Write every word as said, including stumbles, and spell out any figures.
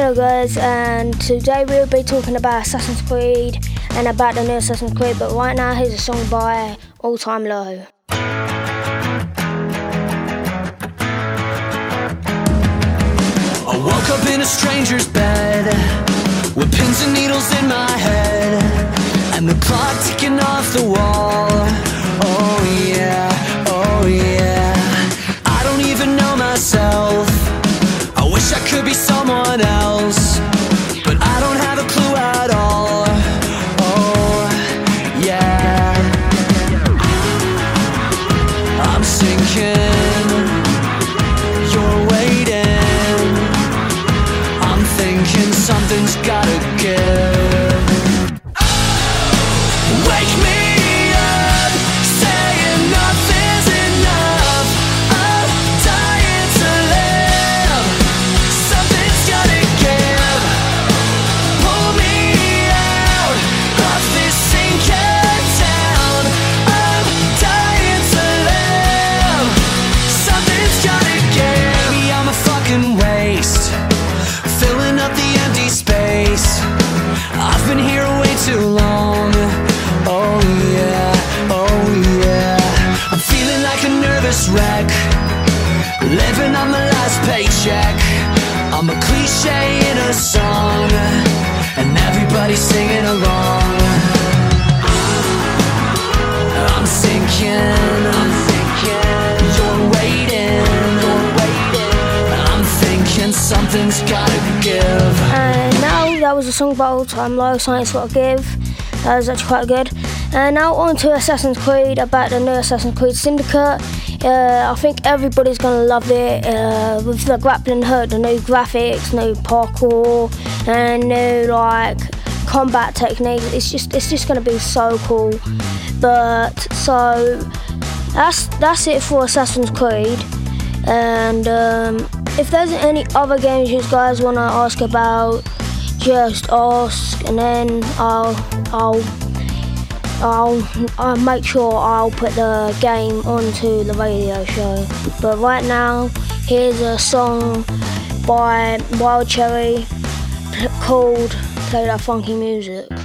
Hello guys, and today we'll be talking about Assassin's Creed and about the new Assassin's Creed, but right now here's a song by All Time Low. I woke up in a stranger's bed with pins and needles in my head and the clock ticking off the wall. Oh yeah, oh yeah, I don't even know myself. I wish I could be someone else, but I don't have a clue at all. Oh yeah, I'm sinking, you're waiting, I'm thinking something's gotta give. Wake me up, saying nothing's enough. I'm dying to live, something's gotta give. Pull me out of this sinking town. I'm dying to live, something's gotta give. Maybe I'm a fucking waste, filling up the empty space. I've been here way too long. Oh yeah, oh yeah, I'm feeling like a nervous wreck, living on my last paycheck. I'm a cliche in a song, and everybody's singing along. I'm sinking, I'm sinking, you're waiting, you're waiting, I'm thinking something's gotta give. And now that was a song by All Time Low, Something's Gotta Give. That was actually quite good. And now on to Assassin's Creed, about the new Assassin's Creed Syndicate. Uh, I think everybody's gonna love it, uh, with the grappling hook, the new graphics, new parkour, and new like combat techniques. It's just it's just gonna be so cool. But so that's that's it for Assassin's Creed. And um, if there's any other games you guys wanna ask about, just ask, and then I'll I'll I'll I'll make sure I'll put the game onto the radio show. But right now, here's a song by Wild Cherry called "Play That Funky Music."